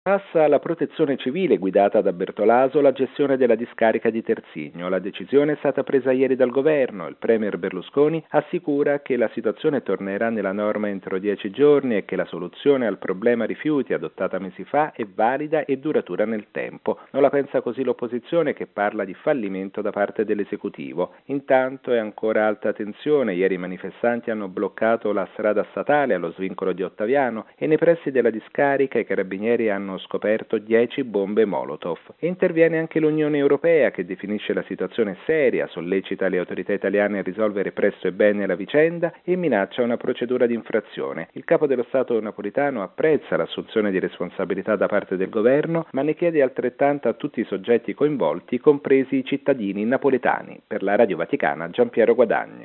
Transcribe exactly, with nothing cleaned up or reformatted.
Passa alla Protezione Civile guidata da Bertolaso la gestione della discarica di Terzigno. La decisione è stata presa ieri dal governo. Il premier Berlusconi assicura che la situazione tornerà nella norma entro dieci giorni e che la soluzione al problema rifiuti adottata mesi fa è valida e duratura nel tempo. Non la pensa così l'opposizione, che parla di fallimento da parte dell'esecutivo. Intanto è ancora alta tensione. Ieri i manifestanti hanno bloccato la strada statale allo svincolo di Ottaviano e nei pressi della discarica i carabinieri hanno scoperto dieci bombe Molotov. E interviene anche l'Unione Europea, che definisce la situazione seria, sollecita le autorità italiane a risolvere presto e bene la vicenda e minaccia una procedura di infrazione. Il capo dello Stato napolitano apprezza l'assunzione di responsabilità da parte del governo, ma ne chiede altrettanto a tutti i soggetti coinvolti, compresi i cittadini napoletani. Per la Radio Vaticana, Giampiero Guadagni.